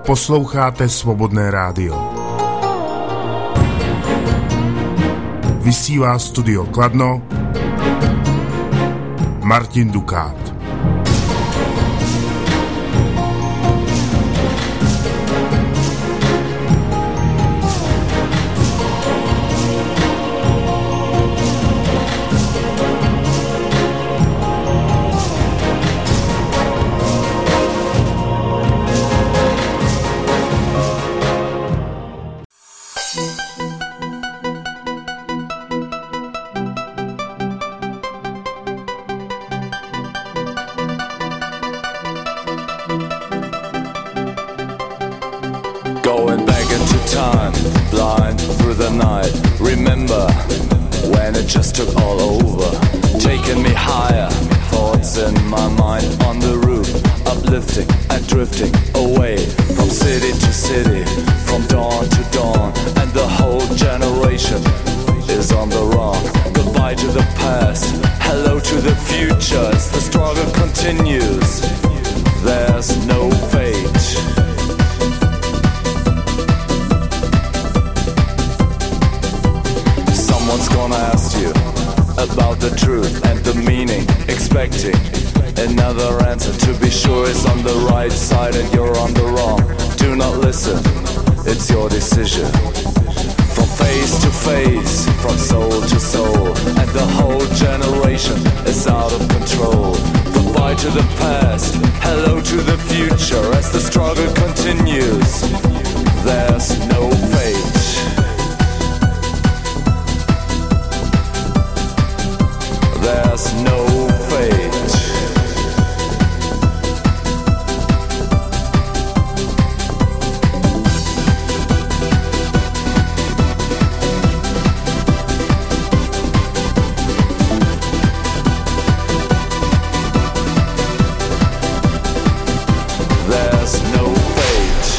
Posloucháte Svobodné rádio. Vysílá Studio Kladno Martin Dukát. Going back into time, blind through the night. Remember when it just took all over, taking me higher, thoughts in my mind on the roof, uplifting and drifting away from city to city, from dawn to dawn, and the whole generation is on the run. Goodbye to the past, hello to the future, as the struggle continues. There's no fate. Someone's gonna ask you about the truth and the meaning, expecting another answer to be sure is on the right side and you're on the wrong. Do not listen, it's your decision. From face to face, from soul to soul, and the whole generation is out of control. Goodbye to the past, hello to the future, as the struggle continues. There's no fate. There's no fate. There's no fate.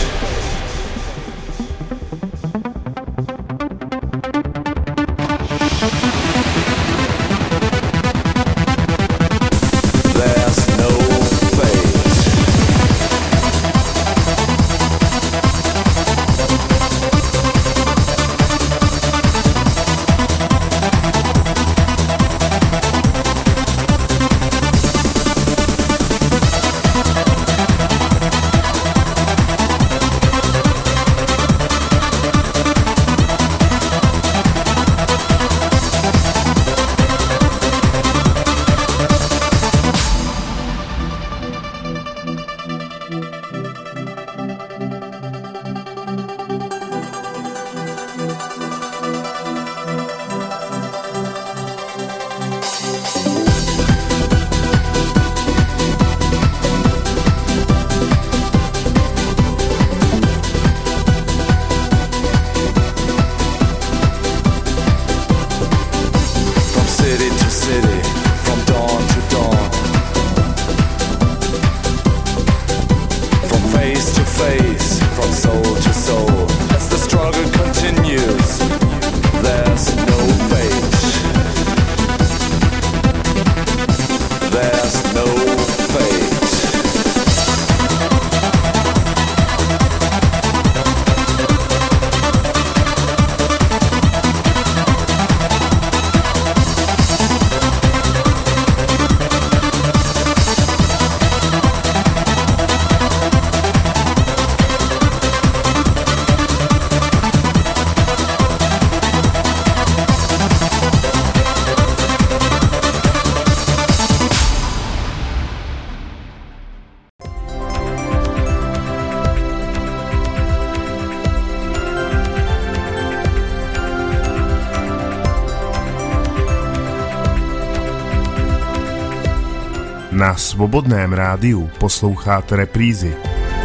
Na Svobodném rádiu posloucháte reprízy.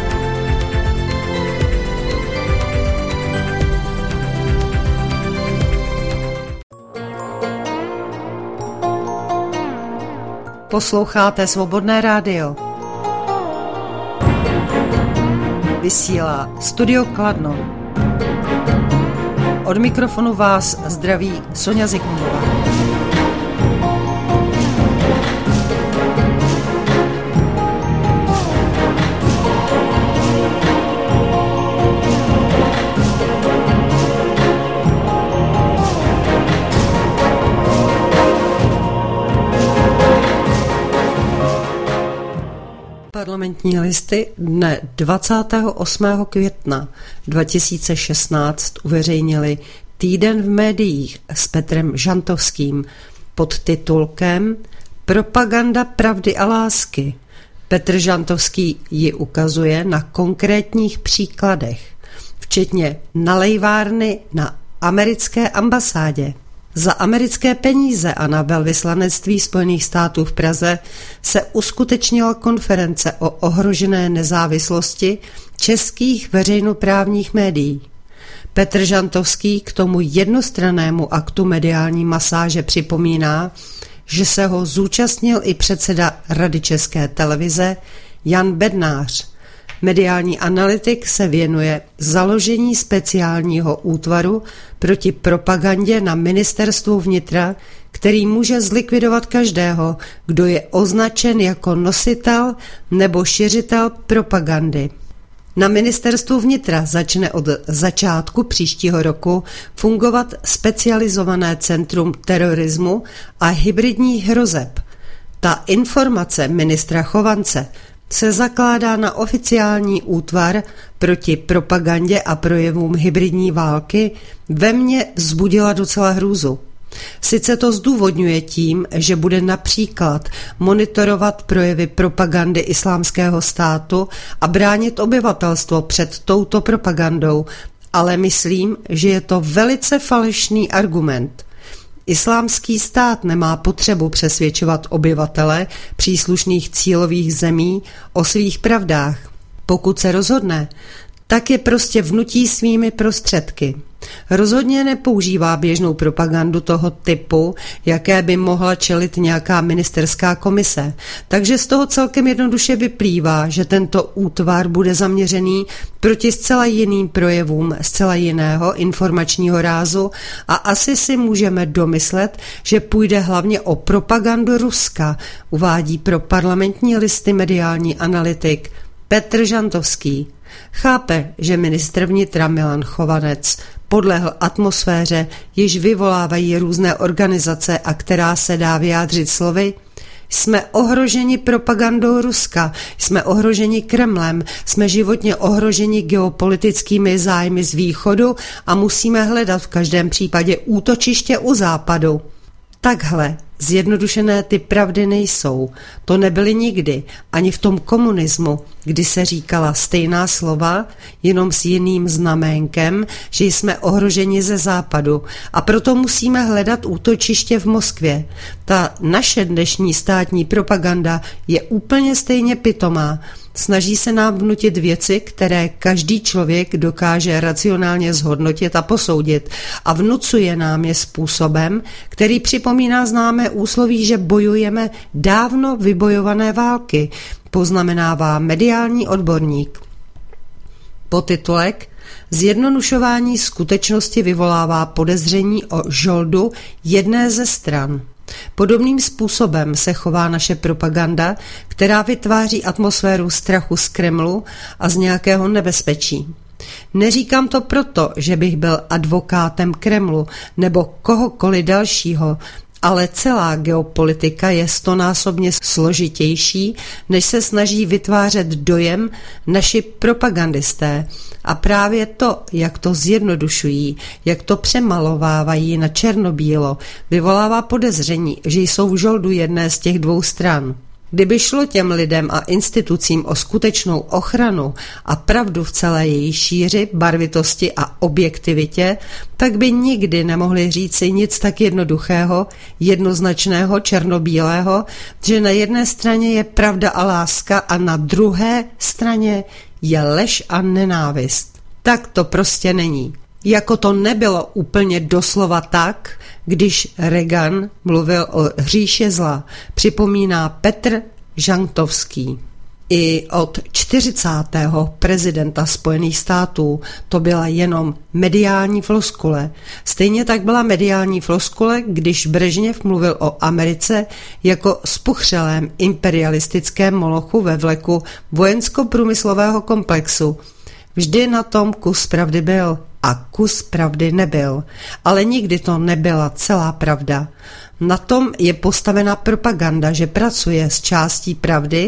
Posloucháte Svobodné rádio. Vysílá Studio Kladno. Od mikrofonu vás zdraví Sonja Zikmundová. Parlamentní listy dne 28. května 2016 uveřejnili Týden v médiích s Petrem Žantovským pod titulkem Propaganda pravdy a lásky. Petr Žantovský ji ukazuje na konkrétních příkladech, včetně nalejvárny na americké ambasádě. Za americké peníze a na velvyslanectví Spojených států v Praze se uskutečnila konference o ohrožené nezávislosti českých veřejnoprávních médií. Petr Žantovský k tomu jednostrannému aktu mediální masáže připomíná, že se ho zúčastnil i předseda Rady České televize Jan Bednář. Mediální analytik se věnuje založení speciálního útvaru proti propagandě na ministerstvu vnitra, který může zlikvidovat každého, kdo je označen jako nositel nebo šiřitel propagandy. Na ministerstvu vnitra začne od začátku příštího roku fungovat specializované centrum terorismu a hybridních hrozeb. Ta informace ministra Chovance se zakládá na oficiální útvar proti propagandě a projevům hybridní války, ve mně vzbudila docela hrůzu. Sice to zdůvodňuje tím, že bude například monitorovat projevy propagandy Islámského státu a bránit obyvatelstvo před touto propagandou, ale myslím, že je to velice falešný argument. Islámský stát nemá potřebu přesvědčovat obyvatele příslušných cílových zemí o svých pravdách. Pokud se rozhodne, tak je prostě vnutí svými prostředky. Rozhodně nepoužívá běžnou propagandu toho typu, jaké by mohla čelit nějaká ministerská komise. Takže z toho celkem jednoduše vyplývá, že tento útvar bude zaměřený proti zcela jiným projevům, zcela jiného informačního rázu a asi si můžeme domyslet, že půjde hlavně o propagandu Ruska, uvádí pro Parlamentní listy mediální analytik Petr Žantovský. Chápe, že ministr vnitra Milan Chovanec podlehl atmosféře, již vyvolávají různé organizace a která se dá vyjádřit slovy: jsme ohroženi propagandou Ruska, jsme ohroženi Kremlem, jsme životně ohroženi geopolitickými zájmy z východu a musíme hledat v každém případě útočiště u západu. Takhle zjednodušené ty pravdy nejsou. To nebyly nikdy, ani v tom komunismu, kdy se říkala stejná slova, jenom s jiným znaménkem, že jsme ohroženi ze západu a proto musíme hledat útočiště v Moskvě. Ta naše dnešní státní propaganda je úplně stejně pitomá. Snaží se nám vnutit věci, které každý člověk dokáže racionálně zhodnotit a posoudit a vnucuje nám je způsobem, který připomíná známé úsloví, že bojujeme dávno vybojované války, poznamenává mediální odborník. Podtitulek Zjednodušování skutečnosti vyvolává podezření o žoldu jedné ze stran. Podobným způsobem se chová naše propaganda, která vytváří atmosféru strachu z Kremlu a z nějakého nebezpečí. Neříkám to proto, že bych byl advokátem Kremlu nebo kohokoliv dalšího, ale celá geopolitika je stonásobně složitější, než se snaží vytvářet dojem naši propagandisté. A právě to, jak to zjednodušují, jak to přemalovávají na černobílo, vyvolává podezření, že jsou v žoldu jedné z těch dvou stran. Kdyby šlo těm lidem a institucím o skutečnou ochranu a pravdu v celé její šíři, barvitosti a objektivitě, tak by nikdy nemohli říci nic tak jednoduchého, jednoznačného, černobílého, že na jedné straně je pravda a láska a na druhé straně je lež a nenávist. Tak to prostě není. Jako to nebylo úplně doslova tak, když Reagan mluvil o říši zla, připomíná Petr Žantovský. I od 40. prezidenta Spojených států to byla jenom mediální floskule. Stejně tak byla mediální floskule, když Brežněv mluvil o Americe jako spuchřelém imperialistickém molochu ve vleku vojensko-průmyslového komplexu. Vždy na tom kus pravdy byl a kus pravdy nebyl, ale nikdy to nebyla celá pravda. Na tom je postavena propaganda, že pracuje s částí pravdy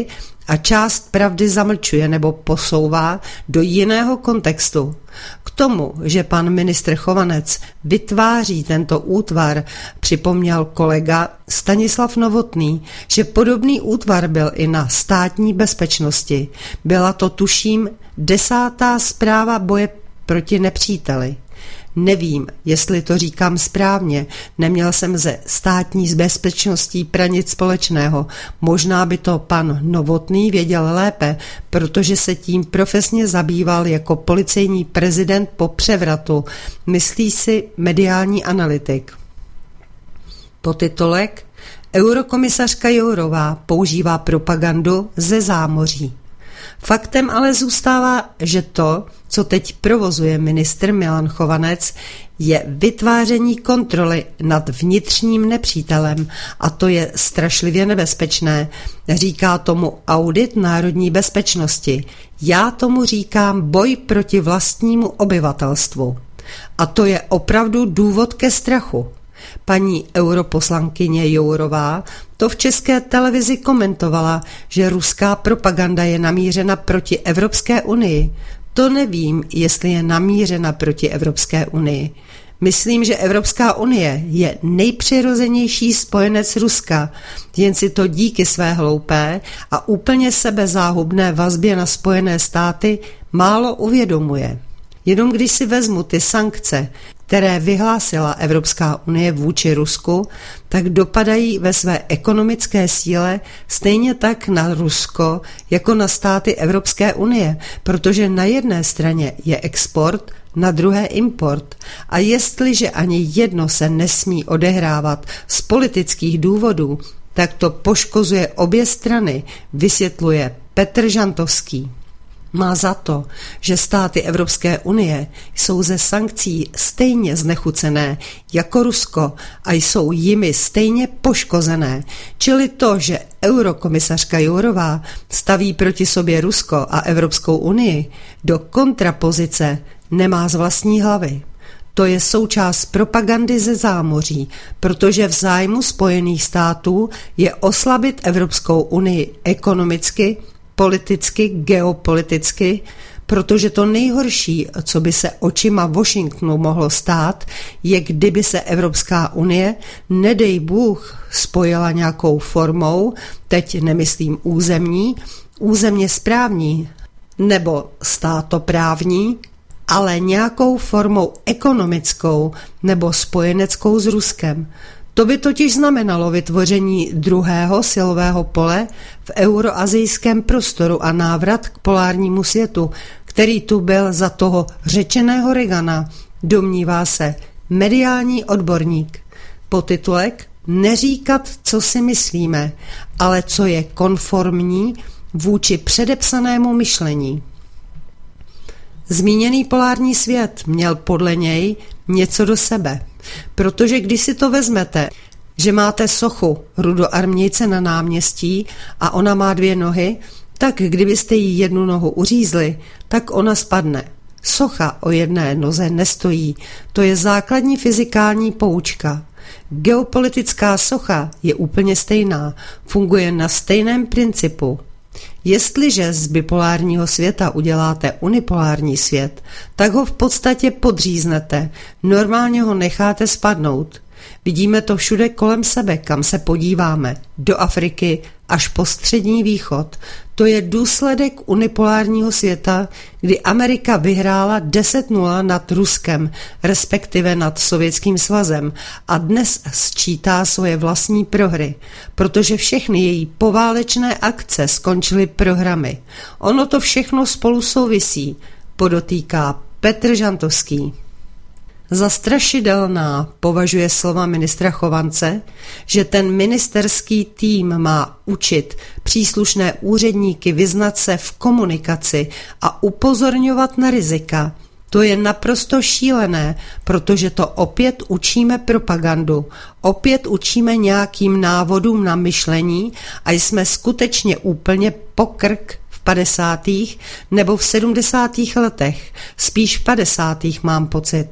a část pravdy zamlčuje nebo posouvá do jiného kontextu. K tomu, že pan ministr Chovanec vytváří tento útvar, připomněl kolega Stanislav Novotný, že podobný útvar byl i na Státní bezpečnosti. Byla to, tuším, 10. zpráva boje proti nepříteli. Nevím, jestli to říkám správně, neměl jsem ze Státní bezpečností nic společného. Možná by to pan Novotný věděl lépe, protože se tím profesně zabýval jako policejní prezident po převratu, myslí si mediální analytik. Podtitulek: Eurokomisařka Jourová používá propagandu ze zámoří. Faktem ale zůstává, že to, co teď provozuje ministr Milan Chovanec, je vytváření kontroly nad vnitřním nepřítelem a to je strašlivě nebezpečné. Říká tomu audit národní bezpečnosti. Já tomu říkám boj proti vlastnímu obyvatelstvu. A to je opravdu důvod ke strachu. Paní europoslankyně Jourová to v České televizi komentovala, že ruská propaganda je namířena proti Evropské unii. To nevím, jestli je namířena proti Evropské unii. Myslím, že Evropská unie je nejpřirozenější spojenec Ruska, jen si to díky své hloupé a úplně sebezáhubné vazbě na Spojené státy málo uvědomuje. Jenom když si vezmu ty sankce, které vyhlásila Evropská unie vůči Rusku, tak dopadají ve své ekonomické síle stejně tak na Rusko jako na státy Evropské unie, protože na jedné straně je export, na druhé import. A jestliže ani jedno se nesmí odehrávat z politických důvodů, tak to poškozuje obě strany, vysvětluje Petr Žantovský. Má za to, že státy Evropské unie jsou ze sankcí stejně znechucené jako Rusko a jsou jimi stejně poškozené, čili to, že eurokomisařka Jourová staví proti sobě Rusko a Evropskou unii do kontrapozice, nemá z vlastní hlavy. To je součást propagandy ze zámoří, protože v zájmu Spojených států je oslabit Evropskou unii ekonomicky, politicky, geopoliticky, protože to nejhorší, co by se očima Washingtonu mohlo stát, je, kdyby se Evropská unie, nedej Bůh, spojila nějakou formou, teď nemyslím územně správní nebo státoprávní, ale nějakou formou ekonomickou nebo spojeneckou s Ruskem. To by totiž znamenalo vytvoření druhého silového pole v euroazijském prostoru a návrat k polárnímu světu, který tu byl za toho řečeného Reagana, domnívá se mediální odborník. Podtitulek: Neříkat, co si myslíme, ale co je konformní vůči předepsanému myšlení. Zmíněný polární svět měl podle něj něco do sebe, protože když si to vezmete, že máte sochu rudoarmějce na náměstí a ona má 2 nohy, tak kdybyste jí jednu nohu uřízli, tak ona spadne. Socha o jedné noze nestojí, to je základní fyzikální poučka. Geopolitická socha je úplně stejná, funguje na stejném principu. Jestliže z bipolárního světa uděláte unipolární svět, tak ho v podstatě podříznete, normálně ho necháte spadnout. Vidíme to všude kolem sebe, kam se podíváme, do Afriky až po Střední východ. To je důsledek unipolárního světa, kdy Amerika vyhrála 10-0 nad Ruskem, respektive nad Sovětským svazem a dnes sčítá svoje vlastní prohry, protože všechny její poválečné akce skončily prohrami. Ono to všechno spolu souvisí, podotýká Petr Žantovský. Za strašidelná považuje slova ministra Chovance, že ten ministerský tým má učit příslušné úředníky vyznat se v komunikaci a upozorňovat na rizika. To je naprosto šílené, protože to opět učíme propagandu, opět učíme nějakým návodům na myšlení a jsme skutečně úplně po krk v 50. nebo v 70. letech, spíš v 50. mám pocit.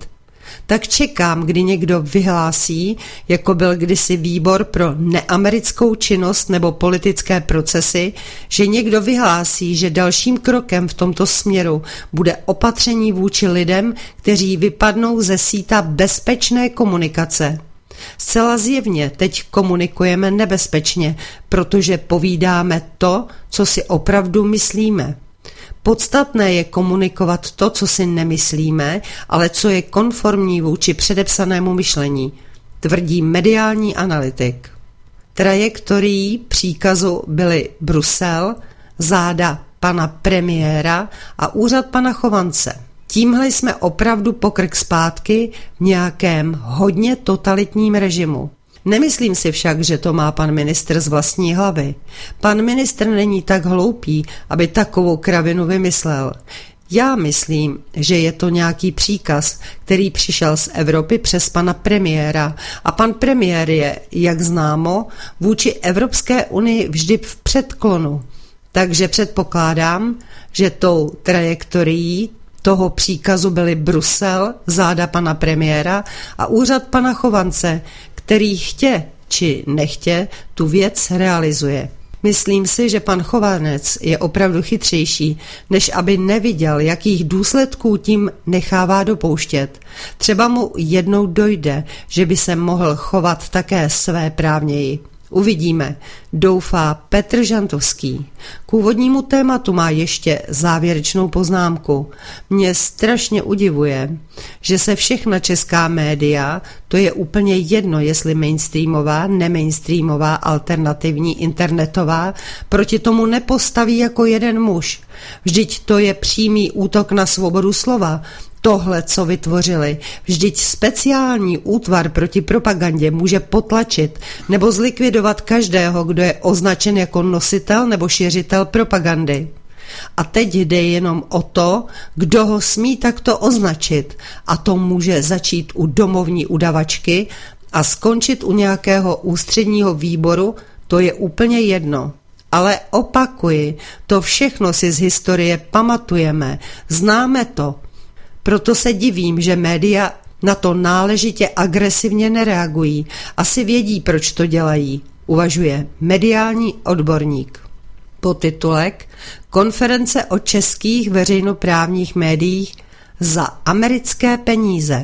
Tak čekám, kdy někdo vyhlásí, jako byl kdysi výbor pro neamerickou činnost nebo politické procesy, že někdo vyhlásí, že dalším krokem v tomto směru bude opatření vůči lidem, kteří vypadnou ze síta bezpečné komunikace. Zcela zjevně teď komunikujeme nebezpečně, protože povídáme to, co si opravdu myslíme. Podstatné je komunikovat to, co si nemyslíme, ale co je konformní vůči předepsanému myšlení, tvrdí mediální analytik. Trajektorií příkazu byly Brusel, záda pana premiéra a úřad pana Chovance. Tímhle jsme opravdu po krk zpátky v nějakém hodně totalitním režimu. Nemyslím si však, že to má pan ministr z vlastní hlavy. Pan ministr není tak hloupý, aby takovou kravinu vymyslel. Já myslím, že je to nějaký příkaz, který přišel z Evropy přes pana premiéra a pan premiér je, jak známo, vůči Evropské unii vždy v předklonu. Takže předpokládám, že tou trajektorií toho příkazu byly Brusel, záda pana premiéra a úřad pana Chovance, který chtě či nechtě tu věc realizuje. Myslím si, že pan Chovanec je opravdu chytřejší, než aby neviděl, jakých důsledků tím nechává dopouštět. Třeba mu jednou dojde, že by se mohl chovat také svéprávněji. Uvidíme, doufá Petr Žantovský. K úvodnímu tématu má ještě závěrečnou poznámku. Mě strašně udivuje, že se všechna česká média, to je úplně jedno, jestli mainstreamová, nemainstreamová, alternativní, internetová, proti tomu nepostaví jako jeden muž. Vždyť to je přímý útok na svobodu slova. Tohle, co vytvořili, vždyť speciální útvar proti propagandě může potlačit nebo zlikvidovat každého, kdo je označen jako nositel nebo šiřitel propagandy. A teď jde jenom o to, kdo ho smí takto označit, a to může začít u domovní udavačky a skončit u nějakého ústředního výboru, to je úplně jedno. Ale opakuji, to všechno si z historie pamatujeme, známe to. Proto se divím, že média na to náležitě agresivně nereagují. Asi vědí, proč to dělají, uvažuje mediální odborník. Podtitulek Konference o českých veřejnoprávních médiích za americké peníze.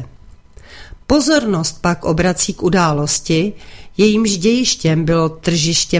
Pozornost pak obrací k události, jejímž dějištěm bylo tržiště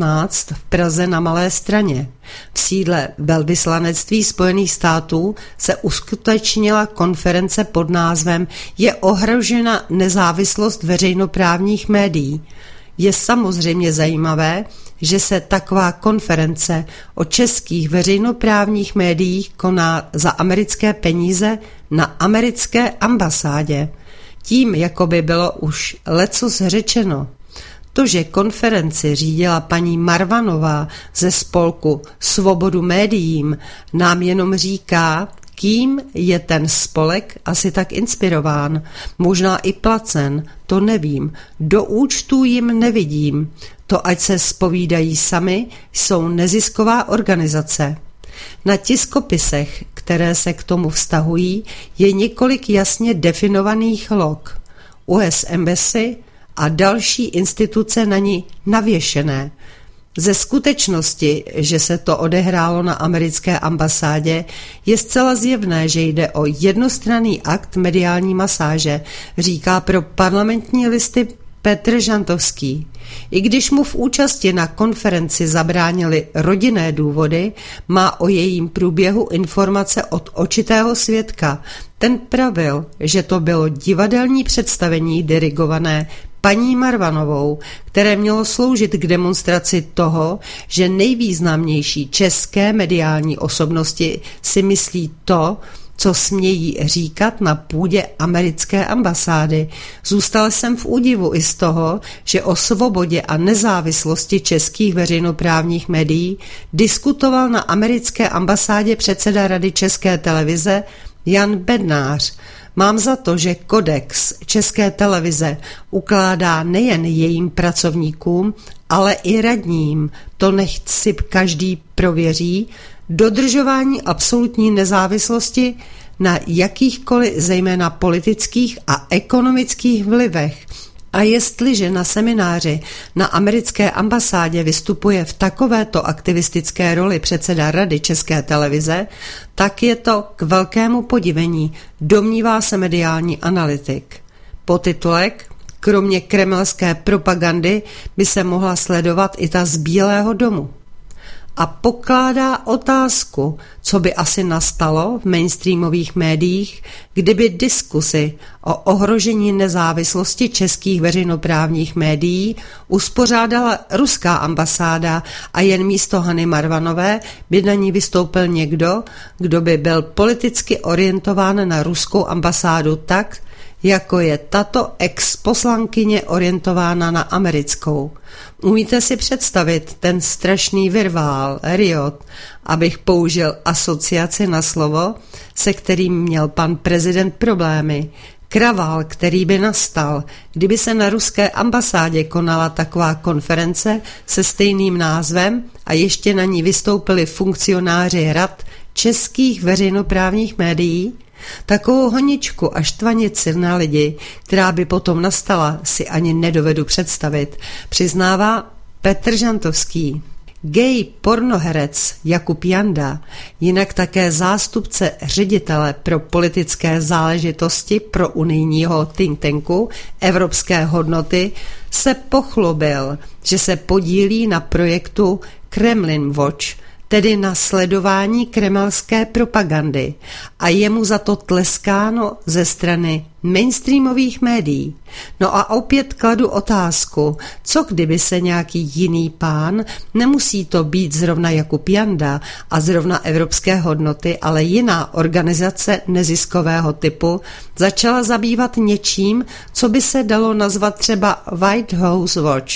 15 v Praze na Malé Straně. V sídle velvyslanectví Spojených států se uskutečnila konference pod názvem Je ohrožena nezávislost veřejnoprávních médií. Je samozřejmě zajímavé, že se taková konference o českých veřejnoprávních médiích koná za americké peníze na americké ambasádě. Tím, jako by bylo už lecos řečeno. To, že konferenci řídila paní Marvanová ze spolku Svobodu médiím, nám jenom říká, kým je ten spolek asi tak inspirován. Možná i placen, to nevím. Do účtů jim nevidím. To ať se zpovídají sami, jsou nezisková organizace. Na tiskopisech, které se k tomu vztahují, je několik jasně definovaných log. US Embassy a další instituce na ní navěšené. Ze skutečnosti, že se to odehrálo na americké ambasádě, je zcela zjevné, že jde o jednostranný akt mediální masáže, říká pro Parlamentní listy Petr Žantovský. I když mu v účasti na konferenci zabránili rodinné důvody, má o jejím průběhu informace od očitého svědka. Ten pravil, že to bylo divadelní představení dirigované paní Marvanovou, které mělo sloužit k demonstraci toho, že nejvýznamnější české mediální osobnosti si myslí to, co smějí říkat na půdě americké ambasády. Zůstal jsem v údivu i z toho, že o svobodě a nezávislosti českých veřejnoprávních médií diskutoval na americké ambasádě předseda Rady České televize Jan Bednář. Mám za to, že kodex České televize ukládá nejen jejím pracovníkům, ale i radním, to nechť si každý prověří, dodržování absolutní nezávislosti na jakýchkoliv zejména politických a ekonomických vlivech. A jestliže na semináři na americké ambasádě vystupuje v takovéto aktivistické roli předseda Rady České televize, tak je to k velkému podivení, domnívá se mediální analytik. Podtitulek: kromě kremelské propagandy by se mohla sledovat i ta z Bílého domu. A pokládá otázku, co by asi nastalo v mainstreamových médiích, kdyby diskusi o ohrožení nezávislosti českých veřejnoprávních médií uspořádala ruská ambasáda a jen místo Hany Marvanové by na ní vystoupil někdo, kdo by byl politicky orientován na ruskou ambasádu tak, jako je tato ex-poslankyně orientována na americkou. Umíte si představit ten strašný virvál, riot, abych použil asociaci na slovo, se kterým měl pan prezident problémy, kravál, který by nastal, kdyby se na ruské ambasádě konala taková konference se stejným názvem a ještě na ní vystoupili funkcionáři rad českých veřejnoprávních médií? Takovou honičku a štvanici na lidi, která by potom nastala, si ani nedovedu představit, přiznává Petr Žantovský. Gay pornoherec Jakub Janda, jinak také zástupce ředitele pro politické záležitosti pro unijního think tanku Evropské hodnoty, se pochlubil, že se podílí na projektu Kremlin Watch, tedy na sledování kremelské propagandy, a je mu za to tleskáno ze strany mainstreamových médií. No a opět kladu otázku, co kdyby se nějaký jiný pán, nemusí to být zrovna Jakub Janda a zrovna Evropské hodnoty, ale jiná organizace neziskového typu, začala zabývat něčím, co by se dalo nazvat třeba White House Watch.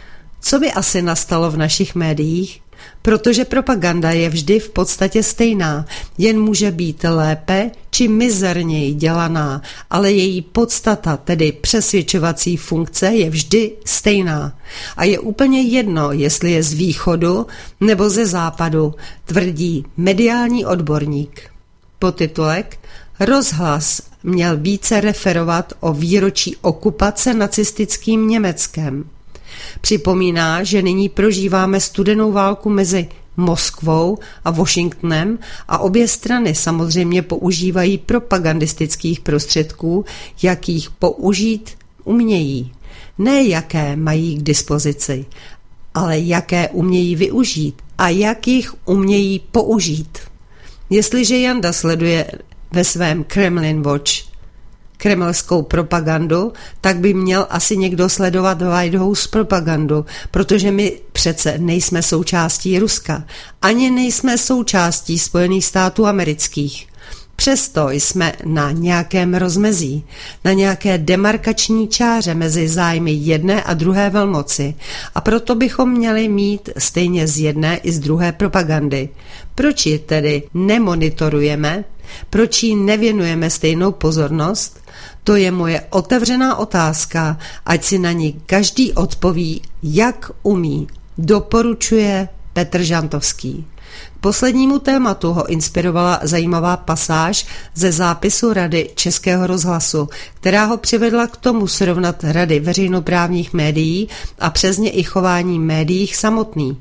Co by asi nastalo v našich médiích? Protože propaganda je vždy v podstatě stejná, jen může být lépe či mizerněji dělaná, ale její podstata, tedy přesvědčovací funkce, je vždy stejná. A je úplně jedno, jestli je z východu nebo ze západu, tvrdí mediální odborník. Podtitulek: Rozhlas měl více referovat o výročí okupace nacistickým Německem. Připomíná, že nyní prožíváme studenou válku mezi Moskvou a Washingtonem a obě strany samozřejmě používají propagandistických prostředků, jakých použít umějí. Ne jaké mají k dispozici, ale jaké umějí využít a jak jich umějí použít. Jestliže Janda sleduje ve svém Kremlin Watch kremelskou propagandu, tak by měl asi někdo sledovat White House propagandu, protože my přece nejsme součástí Ruska, ani nejsme součástí Spojených států amerických. Přesto jsme na nějakém rozmezí, na nějaké demarkační čáře mezi zájmy jedné a druhé velmoci, a proto bychom měli mít stejně z jedné i z druhé propagandy. Proč ji tedy nemonitorujeme? Proč jí nevěnujeme stejnou pozornost? To je moje otevřená otázka, ať si na ní každý odpoví, jak umí, doporučuje Petr Žantovský. K poslednímu tématu ho inspirovala zajímavá pasáž ze zápisu Rady Českého rozhlasu, která ho přivedla k tomu srovnat Rady veřejnoprávních médií a přesně i chování médií samotný.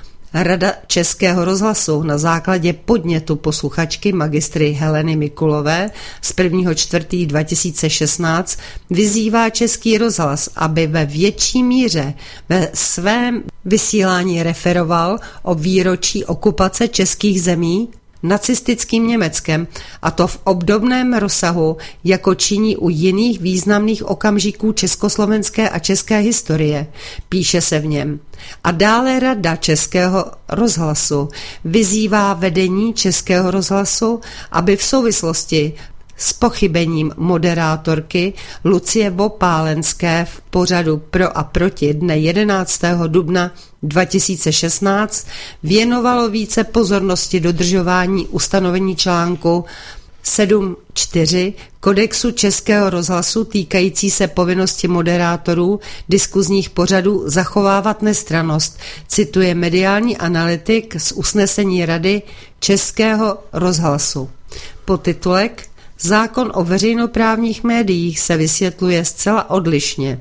Rada Českého rozhlasu na základě podnětu posluchačky magistry Heleny Mikulové z 1.4.2016 vyzývá Český rozhlas, aby ve větší míře ve svém vysílání referoval o výročí okupace českých zemí nacistickým Německem, a to v obdobném rozsahu, jako činí u jiných významných okamžiků československé a české historie, píše se v něm. A dále Rada Českého rozhlasu vyzývá vedení Českého rozhlasu, aby v souvislosti s pochybením moderátorky Lucie Vopálenské v pořadu Pro a proti dne 11. dubna 2016 věnovalo více pozornosti dodržování ustanovení článku 7.4 Kodexu Českého rozhlasu týkající se povinnosti moderátorů diskuzních pořadů zachovávat nestrannost, cituje mediální analytik z usnesení Rady Českého rozhlasu. Podtitulek Zákon o veřejnoprávních médiích se vysvětluje zcela odlišně.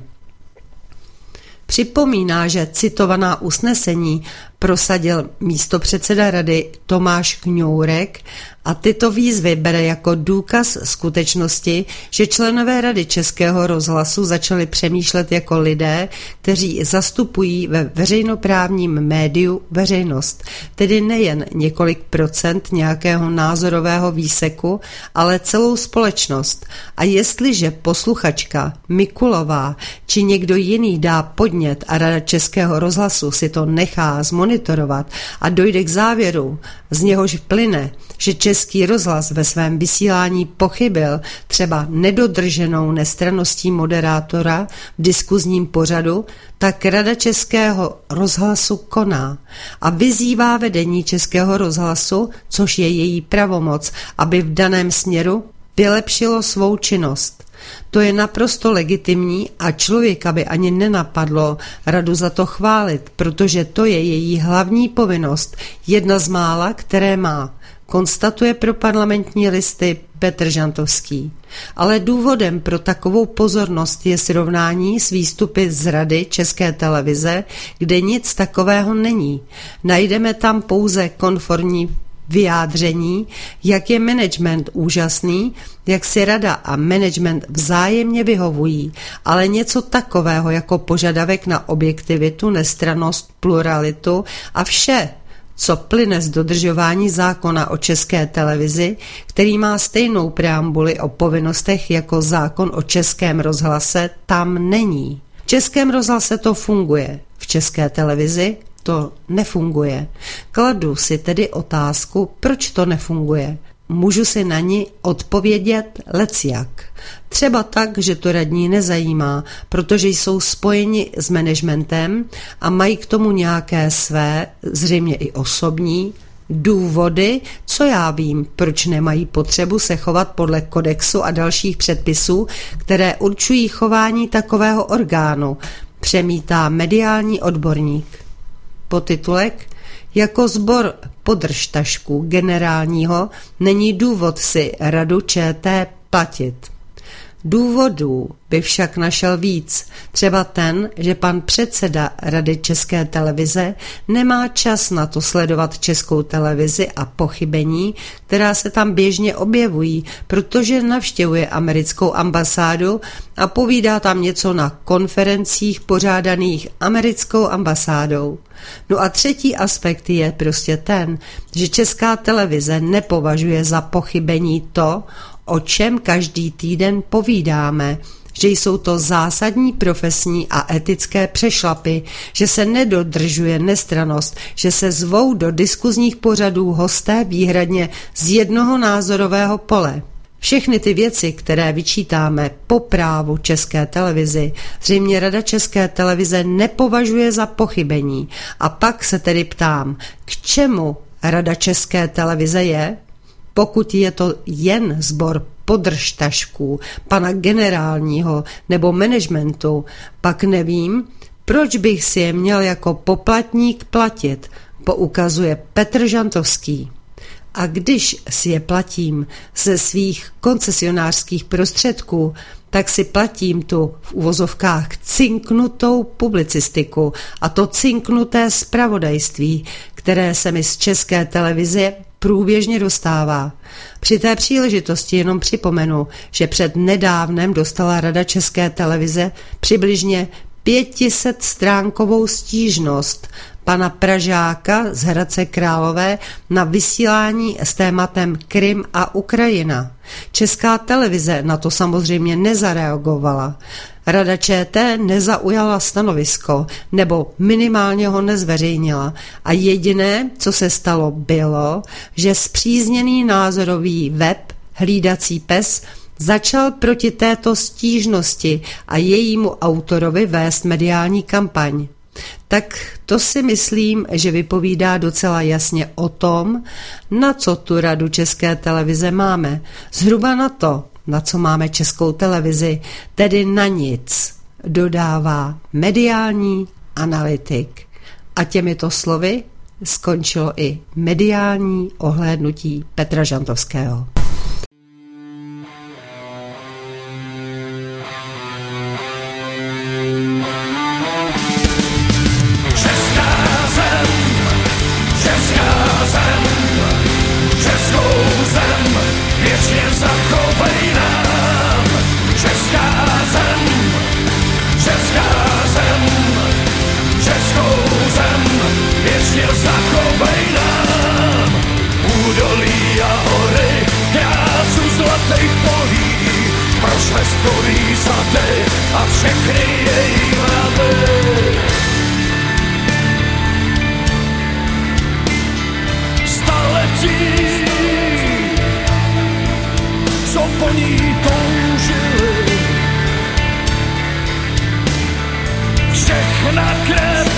Připomíná, že citovaná usnesení prosadil místopředseda rady Tomáš Kňourek a tyto výzvy bere jako důkaz skutečnosti, že členové Rady Českého rozhlasu začali přemýšlet jako lidé, kteří zastupují ve veřejnoprávním médiu veřejnost, tedy nejen několik procent nějakého názorového výseku, ale celou společnost. A jestliže posluchačka Mikulová či někdo jiný dá podnět a Rada Českého rozhlasu si to nechá zmonitorovat a dojde k závěru, z něhož plyne, že Český rozhlas ve svém vysílání pochybil třeba nedodrženou nestranností moderátora v diskuzním pořadu, tak Rada Českého rozhlasu koná a vyzývá vedení Českého rozhlasu, což je její pravomoc, aby v daném směru vylepšilo svou činnost. To je naprosto legitimní a člověka by ani nenapadlo radu za to chválit, protože to je její hlavní povinnost, jedna z mála, které má, konstatuje pro Parlamentní listy Petr Žantovský. Ale důvodem pro takovou pozornost je srovnání s výstupy z Rady České televize, kde nic takového není. Najdeme tam pouze konformní vyjádření, jak je management úžasný, jak si rada a management vzájemně vyhovují, ale něco takového jako požadavek na objektivitu, nestrannost, pluralitu a vše, co plyne z dodržování zákona o České televizi, který má stejnou preambuli o povinnostech jako zákon o Českém rozhlase, tam není. V Českém rozhlase to funguje, v České televizi to nefunguje. Kladu si tedy otázku, proč to nefunguje. Můžu si na ní odpovědět lecjak. Třeba tak, že to radní nezajímá, protože jsou spojeni s managementem a mají k tomu nějaké své, zřejmě i osobní, důvody, co já vím, proč nemají potřebu se chovat podle kodexu a dalších předpisů, které určují chování takového orgánu, přemítá mediální odborník. Podtitulek Jako sbor podržtašků generálního není důvod si Radu ČT platit. Důvodů by však našel víc, třeba ten, že pan předseda Rady České televize nemá čas na to sledovat Českou televizi a pochybení, která se tam běžně objevují, protože navštěvuje americkou ambasádu a povídá tam něco na konferencích pořádaných americkou ambasádou. No a třetí aspekt je prostě ten, že Česká televize nepovažuje za pochybení to, o čem každý týden povídáme, že jsou to zásadní profesní a etické přešlapy, že se nedodržuje nestrannost, že se zvou do diskuzních pořadů hosté výhradně z jednoho názorového pole. Všechny ty věci, které vyčítáme po právu České televizi, zřejmě Rada České televize nepovažuje za pochybení. A pak se tedy ptám, k čemu Rada České televize je? Pokud je to jen sbor podržtašků, pana generálního nebo managementu, pak nevím, proč bych si je měl jako poplatník platit, poukazuje Petr Žantovský. A když si je platím ze svých koncesionářských prostředků, tak si platím tu v uvozovkách cinknutou publicistiku a to cinknuté zpravodajství, které se mi z České televize průběžně dostává. Při té příležitosti jenom připomenu, že před nedávnem dostala Rada České televize přibližně 500stránkovou stížnost pana Pražáka z Hradce Králové na vysílání s tématem Krym a Ukrajina. Česká televize na to samozřejmě nezareagovala. Rada ČT nezaujala stanovisko, nebo minimálně ho nezveřejnila. A jediné, co se stalo, bylo, že spřízněný názorový web Hlídací pes začal proti této stížnosti a jejímu autorovi vést mediální kampaň. Tak to si myslím, že vypovídá docela jasně o tom, na co tu Radu České televize máme. Zhruba na to, na co máme Českou televizi, tedy na nic, dodává mediální analytik. A těmito slovy skončilo i mediální ohlédnutí Petra Žantovského. A všechny její mravy. Staletí, co po ní toužili, všechna krev,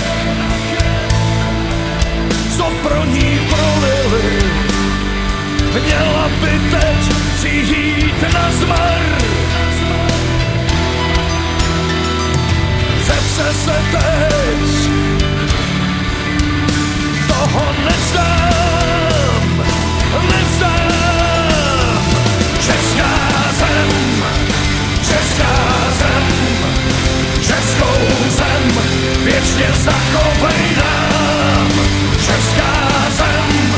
co pro ní prolili, měla by teď přijít na zmar. Zepse se teď, toho nevzdám, nevzdám. Česká zem, českou zem, věčně zachovej nám. Česká zem,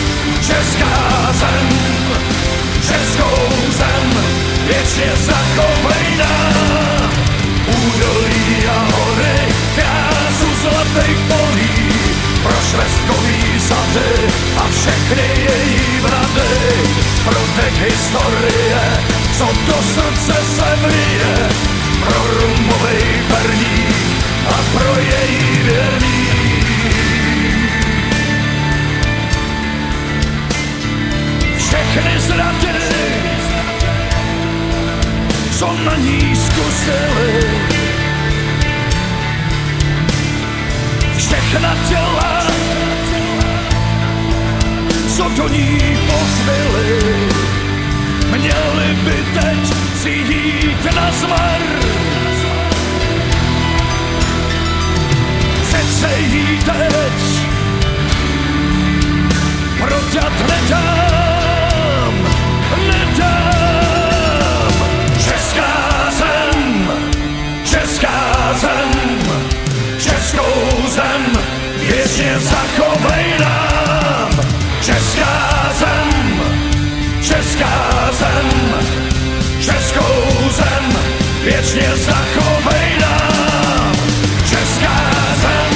českou zem, věčně zachovej nám. Údolí a hory, krásu zlatých polí, prošvestkový sady a všechny její vrady. Protek historie, co do srdce se vlije, pro rumovej perník a pro její věrný. Všechny zrady, co na ní zkusili, všechna těla, co do ní pozbyly, měly by teď přijít na zmar. Přece jí teď prodat nedám, nedám. Česká zem, českou zem, věčně zachovej nám. Česká zem, českou zem, věčně zachovej nám. Česká zem,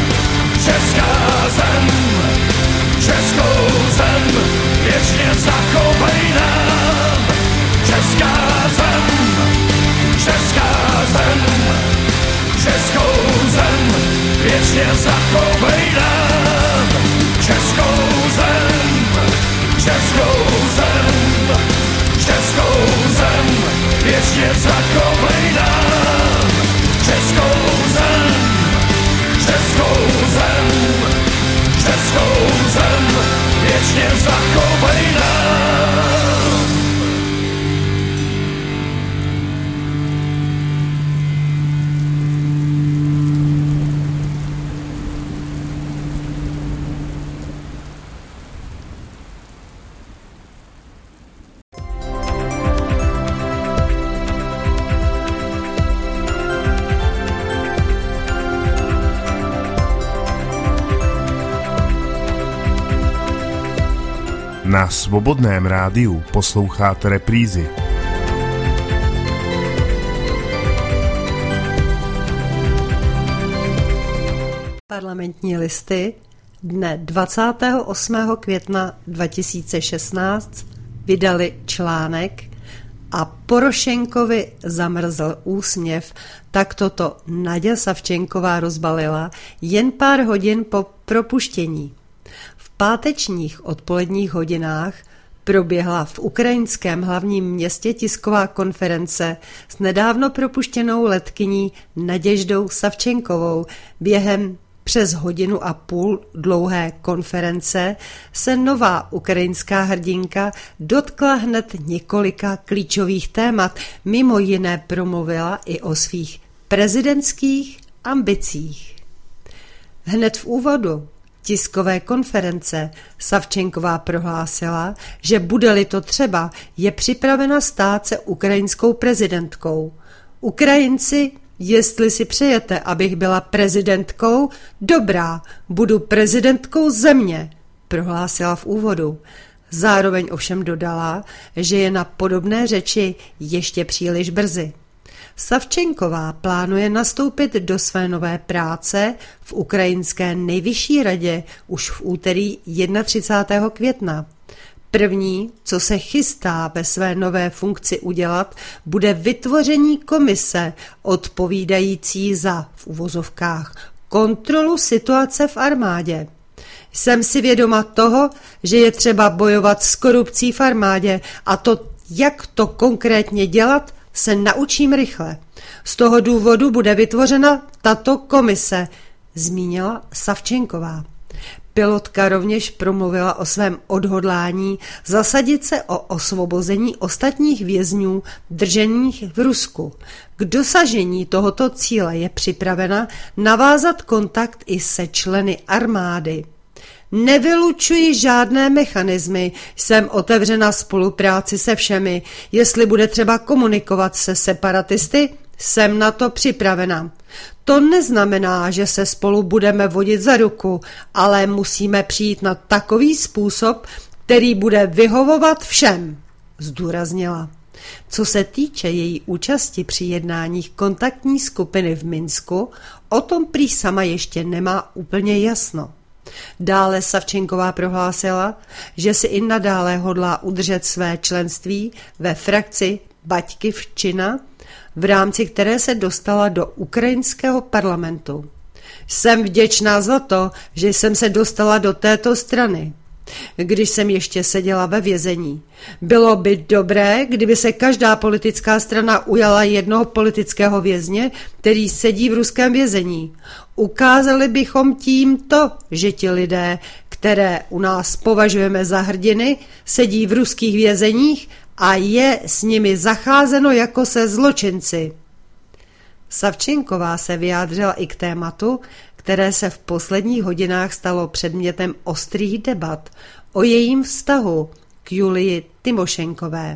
českou zem, věčně zachovej nám. Česká zem, českou zem, věčně zachovej nám. Českou zem, věčně zachovej nám. Českou zem, věčně zachovej nám. Na Svobodném rádiu posloucháte reprízy. Parlamentní listy dne 28. května 2016 vydali článek a Porošenkovi zamrzl úsměv. Tak toto Naďa Savčenková rozbalila jen pár hodin po propuštění. V pátečních odpoledních hodinách proběhla v ukrajinském hlavním městě tisková konference s nedávno propuštěnou letkyní Naděždou Savčenkovou. Během přes 1,5 hodiny dlouhé konference se nová ukrajinská hrdinka dotkla hned několika klíčových témat. Mimo jiné promluvila i o svých prezidentských ambicích. Hned v úvodu tiskové konference Savčenková prohlásila, že bude-li to třeba, je připravena stát se ukrajinskou prezidentkou. Ukrajinci, jestli si přejete, abych byla prezidentkou, dobrá, budu prezidentkou země, prohlásila v úvodu. Zároveň ovšem dodala, že je na podobné řeči ještě příliš brzy. Savčenková plánuje nastoupit do své nové práce v ukrajinské nejvyšší radě už v úterý 31. května. První, co se chystá ve své nové funkci udělat, bude vytvoření komise odpovídající za, v uvozovkách, kontrolu situace v armádě. Jsem si vědoma toho, že je třeba bojovat s korupcí v armádě a to, jak to konkrétně dělat, se naučím rychle. Z toho důvodu bude vytvořena tato komise, zmínila Savčenková. Pilotka rovněž promluvila o svém odhodlání zasadit se o osvobození ostatních vězňů držených v Rusku. K dosažení tohoto cíle je připravena navázat kontakt i se členy armády. Nevylučuji žádné mechanismy, jsem otevřena spolupráci se všemi. Jestli bude třeba komunikovat se separatisty, jsem na to připravena. To neznamená, že se spolu budeme vodit za ruku, ale musíme přijít na takový způsob, který bude vyhovovat všem, zdůraznila. Co se týče její účasti při jednáních kontaktní skupiny v Minsku, o tom prý sama ještě nemá úplně jasno. Dále Savčenková prohlásila, že si i nadále hodlá udržet své členství ve frakci Baťkivčina, v rámci které se dostala do ukrajinského parlamentu. Jsem vděčná za to, že jsem se dostala do této strany, když jsem ještě seděla ve vězení. Bylo by dobré, kdyby se každá politická strana ujala jednoho politického vězně, který sedí v ruském vězení. Ukázali bychom tím to, že ti lidé, které u nás považujeme za hrdiny, sedí v ruských vězeních a je s nimi zacházeno jako se zločinci. Savčenková se vyjádřila i k tématu, které se v posledních hodinách stalo předmětem ostrých debat, o jejím vztahu k Julii Tymošenkové.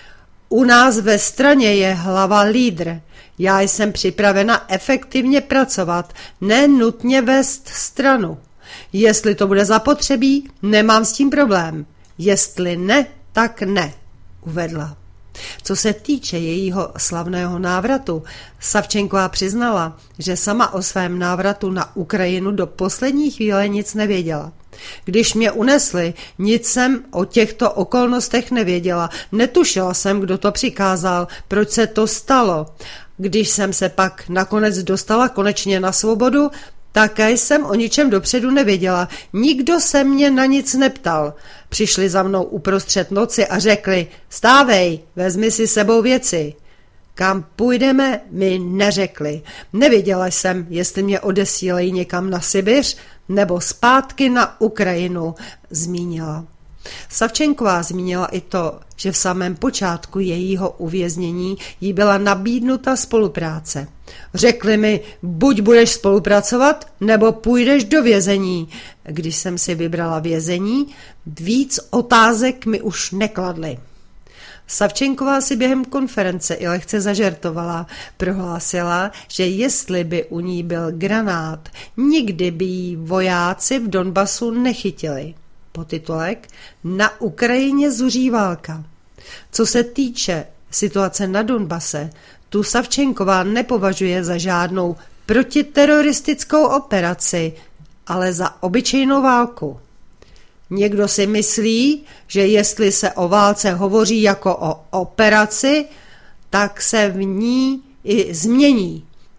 U nás ve straně je hlava lídr. Já jsem připravena efektivně pracovat, ne nutně vést stranu. Jestli to bude zapotřebí, nemám s tím problém. Jestli ne, tak ne, uvedla. Co se týče jejího slavného návratu, Savčenková přiznala, že sama o svém návratu na Ukrajinu do poslední chvíle nic nevěděla. Když mě unesli, nic jsem o těchto okolnostech nevěděla. Netušila jsem, kdo to přikázal, proč se to stalo. Když jsem se pak nakonec dostala konečně na svobodu, také jsem o ničem dopředu nevěděla. Nikdo se mě na nic neptal. Přišli za mnou uprostřed noci a řekli: "Stávej, vezmi si sebou věci." Kam půjdeme, mi neřekli. Nevěděla jsem, jestli mě odesílejí někam na Sibiř nebo zpátky na Ukrajinu, zmínila. Savčenková zmínila i to, že v samém počátku jejího uvěznění jí byla nabídnuta spolupráce. Řekli mi: buď budeš spolupracovat, nebo půjdeš do vězení. Když jsem si vybrala vězení, víc otázek mi už nekladly. Savčenková si během konference i lehce zažertovala. Prohlásila, že jestli by u ní byl granát, nikdy by jí vojáci v Donbasu nechytili. Podtitulek: Na Ukrajině zuří válka. Co se týče situace na Donbase, tu Savčenková nepovažuje za žádnou protiteroristickou operaci, ale za obyčejnou válku. Někdo si myslí, že jestli se o válce hovoří jako o operaci, tak se v ní i změní.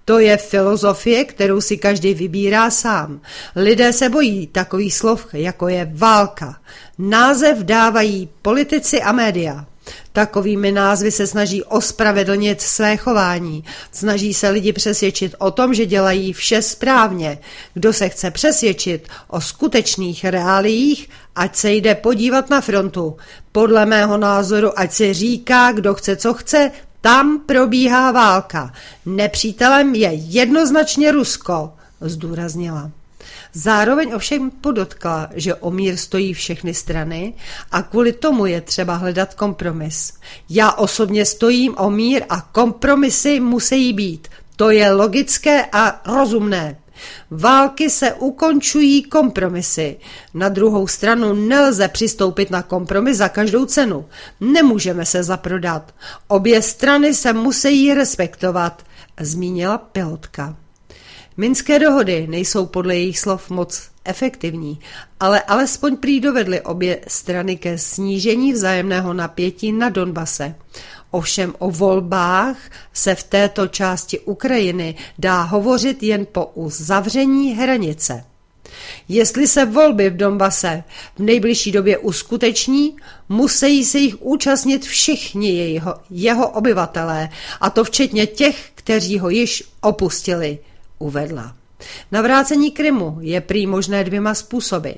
To je filozofie, kterou si každý vybírá sám. Lidé se bojí takových slov, jako je válka. Název dávají politici a média. Takovými názvy se snaží ospravedlnit své chování. Snaží se lidi přesvědčit o tom, že dělají vše správně. Kdo se chce přesvědčit o skutečných reáliích, ať se jde podívat na frontu. Podle mého názoru, ať si říká, kdo chce, co chce, tam probíhá válka. Nepřítelem je jednoznačně Rusko, zdůraznila. Zároveň ovšem podotkla, že o mír stojí všechny strany a kvůli tomu je třeba hledat kompromis. Já osobně stojím o mír a kompromisy musí být. To je logické a rozumné. Války se ukončují kompromisy. Na druhou stranu nelze přistoupit na kompromis za každou cenu. Nemůžeme se zaprodat. Obě strany se musí respektovat, zmínila pilotka. Minské dohody nejsou podle jejich slov moc efektivní, ale alespoň prý dovedly obě strany ke snížení vzájemného napětí na Donbase. Ovšem o volbách se v této části Ukrajiny dá hovořit jen po uzavření hranice. Jestli se volby v Donbase v nejbližší době uskuteční, musí se jich účastnit všichni jeho obyvatelé, a to včetně těch, kteří ho již opustili, uvedla. Navrácení Krymu je prý možné dvěma způsoby.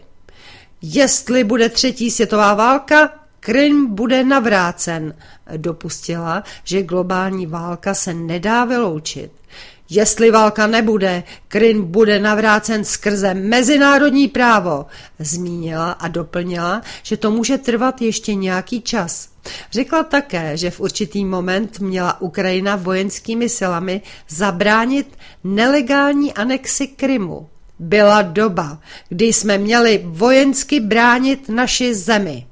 Jestli bude třetí světová válka, Krym bude navrácen. Dopustila, že globální válka se nedá vyloučit. Jestli válka nebude, Krym bude navrácen skrze mezinárodní právo, zmínila a doplnila, že to může trvat ještě nějaký čas. Řekla také, že v určitý moment měla Ukrajina vojenskými silami zabránit nelegální anexi Krymu. Byla doba, kdy jsme měli vojensky bránit naši zemi.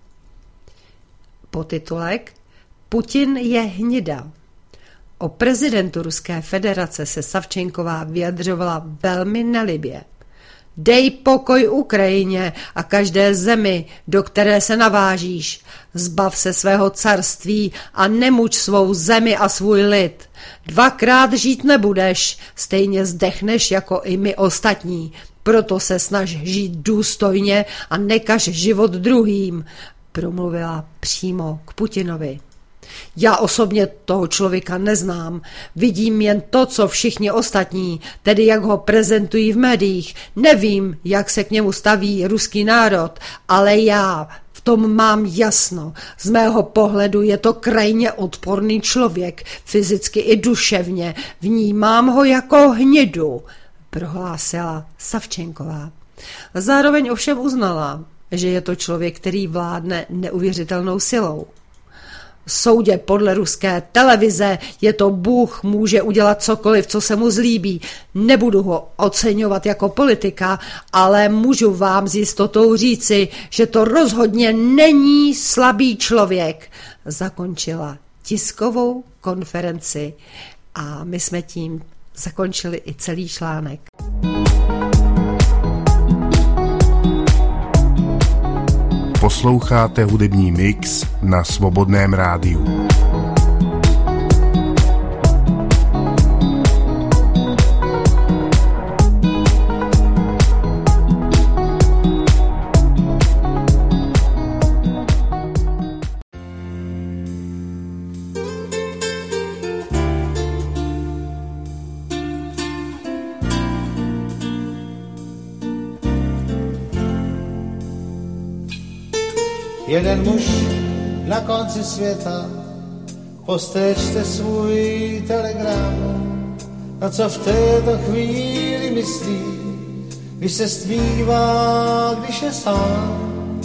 Podtitulek Putin je hnida. O prezidentu Ruské federace se Savčenková vyjadřovala velmi nelibě. Dej pokoj Ukrajině a každé zemi, do které se navážíš. Zbav se svého carství a nemuč svou zemi a svůj lid. Dvakrát žít nebudeš, stejně zdechneš jako i my ostatní. Proto se snaž žít důstojně a nekaž život druhým, promluvila přímo k Putinovi. Já osobně toho člověka neznám, vidím jen to, co všichni ostatní, tedy jak ho prezentují v médiích. Nevím, jak se k němu staví ruský národ, ale já v tom mám jasno. Z mého pohledu je to krajně odporný člověk, fyzicky i duševně. Vnímám ho jako hnidu, prohlásila Savčenková. Zároveň ovšem uznala, že je to člověk, který vládne neuvěřitelnou silou. Soudě podle ruské televize je to Bůh, může udělat cokoliv, co se mu zlíbí. Nebudu ho oceňovat jako politika, ale můžu vám s jistotou říci, že to rozhodně není slabý člověk, zakončila tiskovou konferenci a my jsme tím zakončili i celý článek. Posloucháte hudební mix na Svobodném rádiu. Jeden muž na konci světa, postéčte svůj telegram, na co v této chvíli myslí, když se stmívá, když je sám.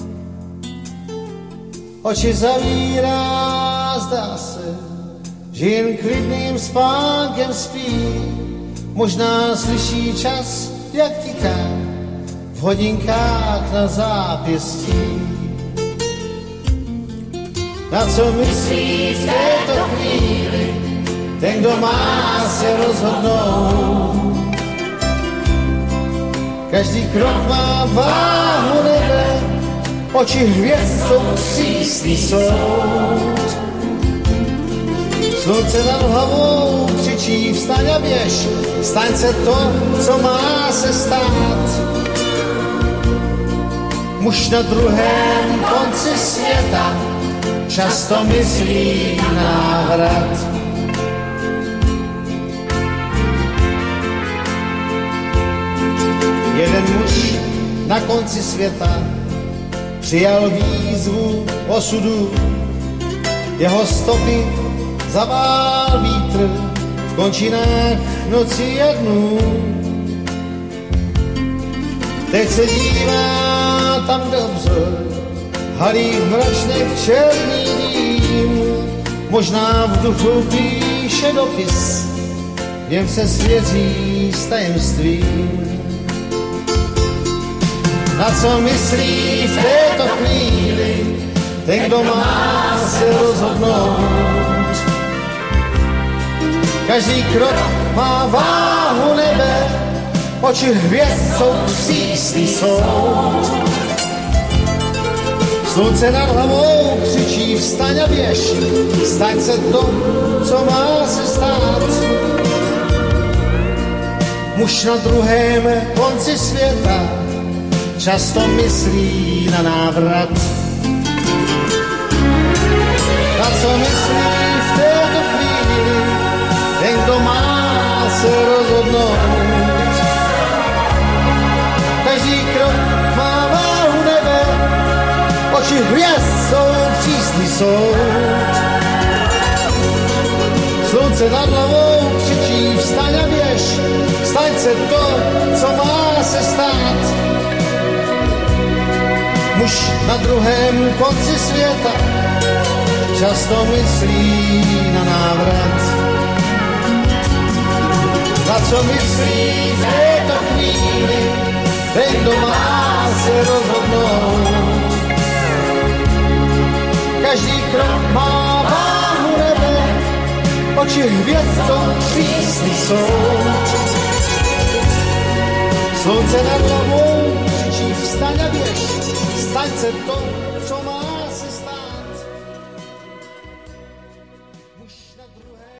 Oči zavírá, zdá se, že jen klidným spánkem spí, možná slyší čas, jak tiká v hodinkách na zápěstí. Na co myslí v této chvíli ten, kdo má se rozhodnout? Každý krok má váhu nebe, oči hvězd jsou přísný soud. Slunce nad hlavou křičí vstaň a běž, staň se to, co má se stát. Muž na druhém konci světa často myslí na návrat. Jeden muž na konci světa přijal výzvu osudu. Jeho stopy zavál vítr v končinách noci a dnů. Teď se dívá tam dobře, halí v mračnech černý dým. Možná v duchu píše dopis, v něm se svěří s tajemstvím. Na co myslí v této chvíli ten, kdo má se rozhodnout? Každý krok má váhu nebe, oči hvězd jsou přísný soud. Slunce nad hlavou křičí vstaň a běž, staň se to, co má se stát. Muž na druhém konci světa často myslí na návrat. Na co myslí v této chvíli ten, kdo má se rozhodnout? Každý krok má váhu nebe, oči hvězd jsou přísný soud. Slunce nad hlavou křičí vstaň a běž, staň se to, co má se stát. Muž na druhém konci světa často myslí na návrat. Na co myslí v této chvíli ten, kdo má se rozhodnout? Každý krok má váhu nebe, oči hvězd jsou přísný soud. Slunce nad hlavou křičí vstaň a běž, staň se to, co má se stát. Muž na druhé...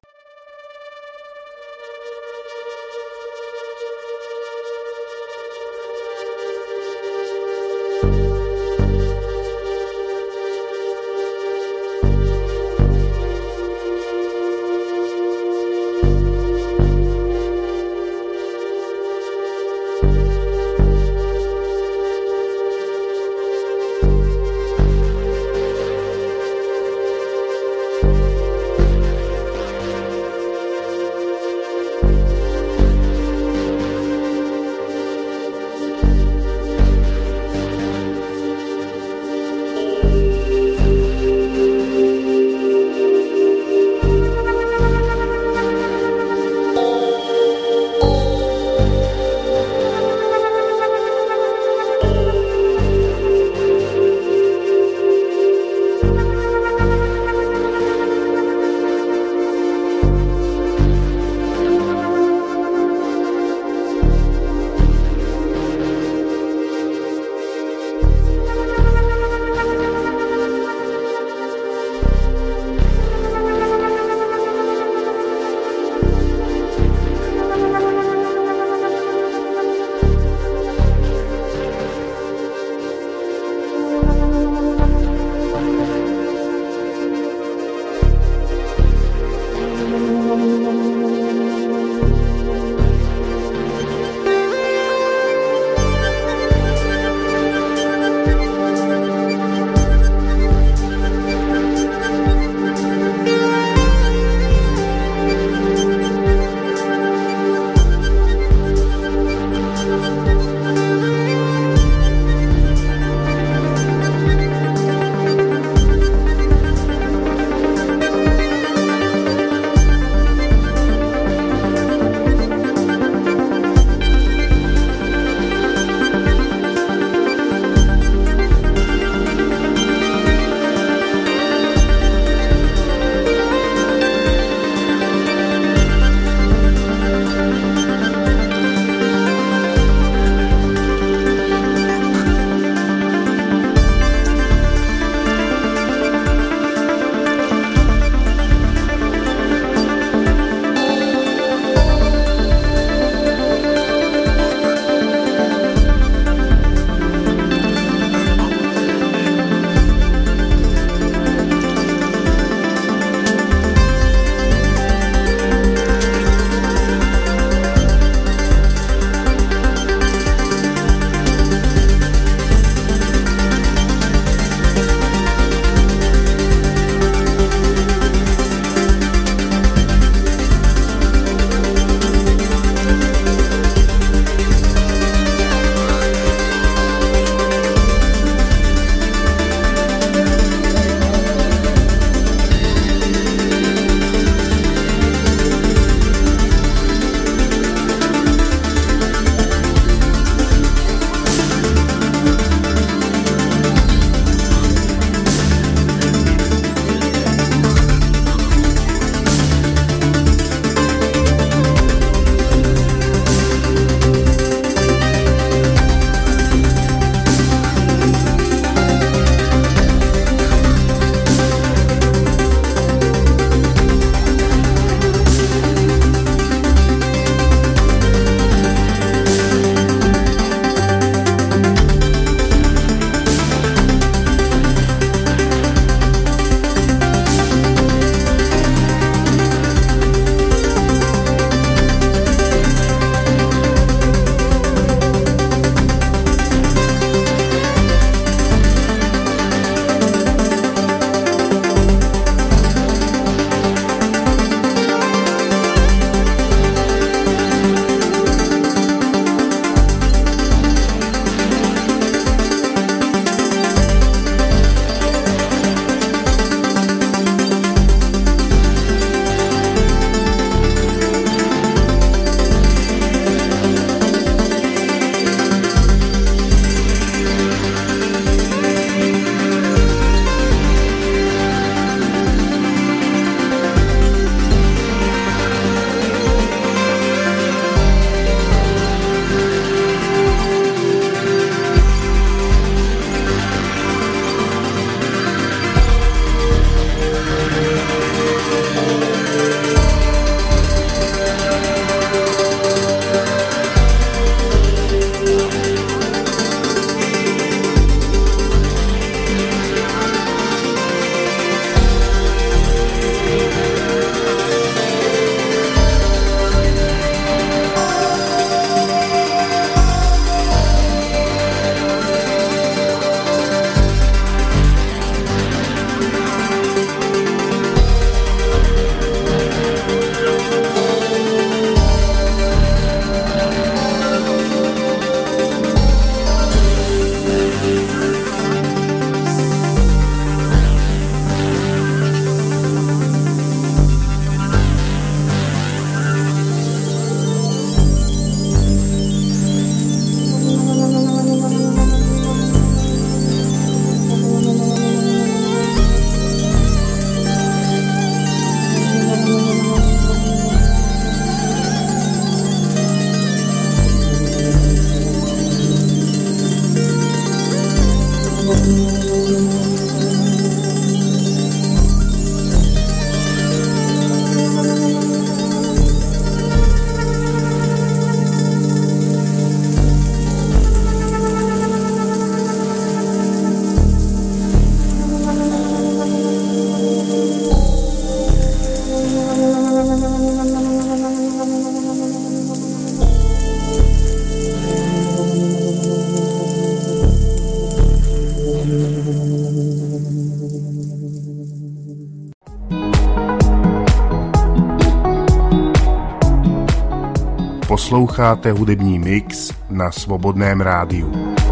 Posloucháte hudební mix na Svobodném rádiu.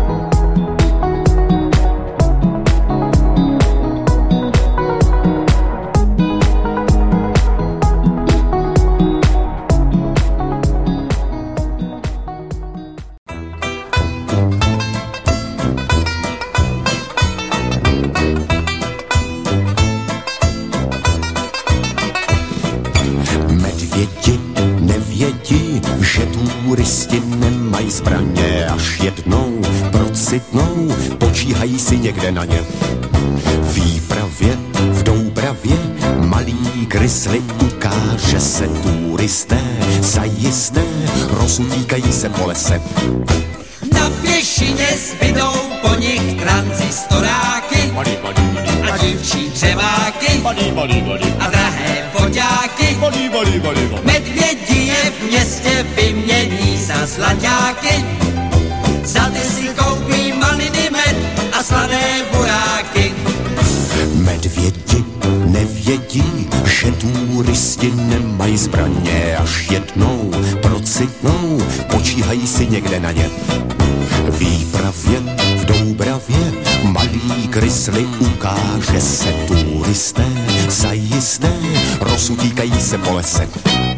Medvědi nevědí, že turisti nemají zbraně, až jednou procitnou, počíhají si někde na ně. V výpravě, v Doubravě, malý krysly ukáže se turisté, zajisté rozutíkají se po lese. Na pěšině zbydou po nich transistoráky a dívčí dřeváky a drahé foťáky. Medvědi je v městě vymění za zlaťáky, za ty si koupí maliny med a slané buráky. Medvědi nevědí, že turisti nemají zbraně, až jednou procitnou, počíhají si někde na ně. V výpravě, v Doubravě, malý krysly ukáže se turisté, zajisté rozutíkají se po lese.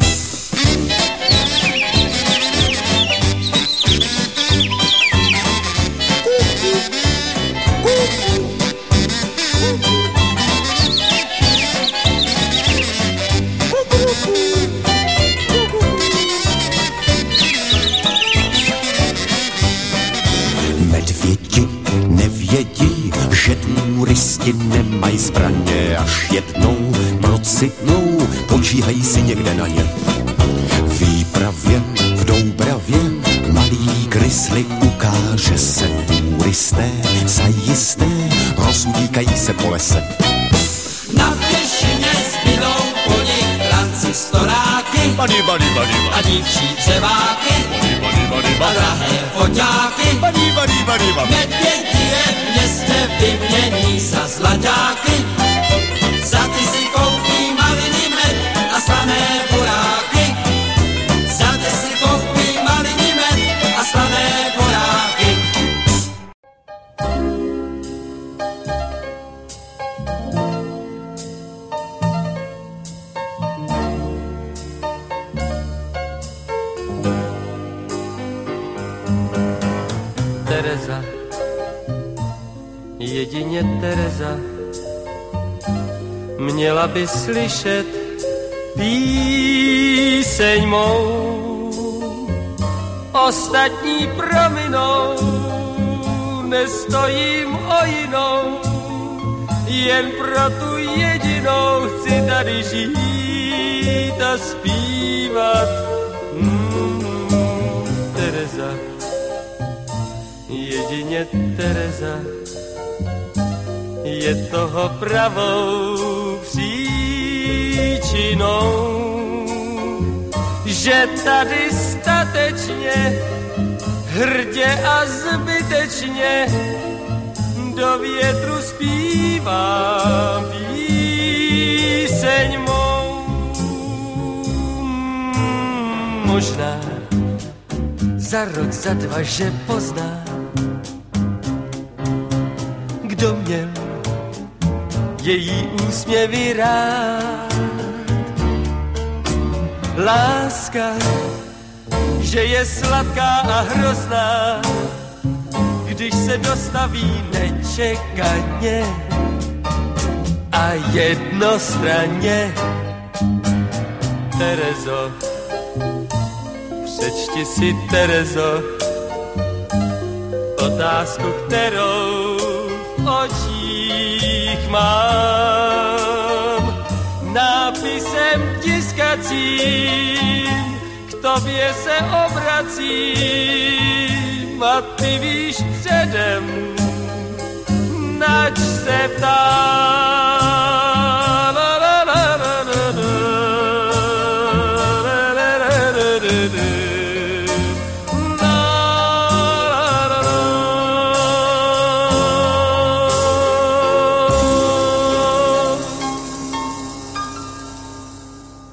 Medvědi nevědí, že turisti nemají zbraně, až jednou procitnou, počíhají si někde na ně. V výpravě, v Doubravě, malý krysly ukáže se turisté, zajisté rozutíkají se po lese. Na pěšině zbydou po nich transistoráky a dívčí dřeváky a drahé foťáky. Medvědi je v městě vymění za zlaťáky, za ty si koupí maliny med a slané buráky. Za ty si koupí maliny med a slané buráky. Tereza, jedině Tereza, měla by slyšet píseň mou. Ostatní prominou, nestojím o jinou, jen pro tu jedinou chci tady žít a zpívat. Tereza, jedině Tereza je toho pravou příčinou, že tady statečně, hrdě a zbytečně do větru zpívám píseň mou. Možná za rok, za dva, že pozná, kdo měl její úsměvy rád. Láska, že je sladká a hrozná, když se dostaví nečekaně a jednostranně. Terezo, přečti si, Terezo, otázku, kterou v očích mám. Nápisem tiskacím k tobě se obracím a ty víš předem, nač se ptám.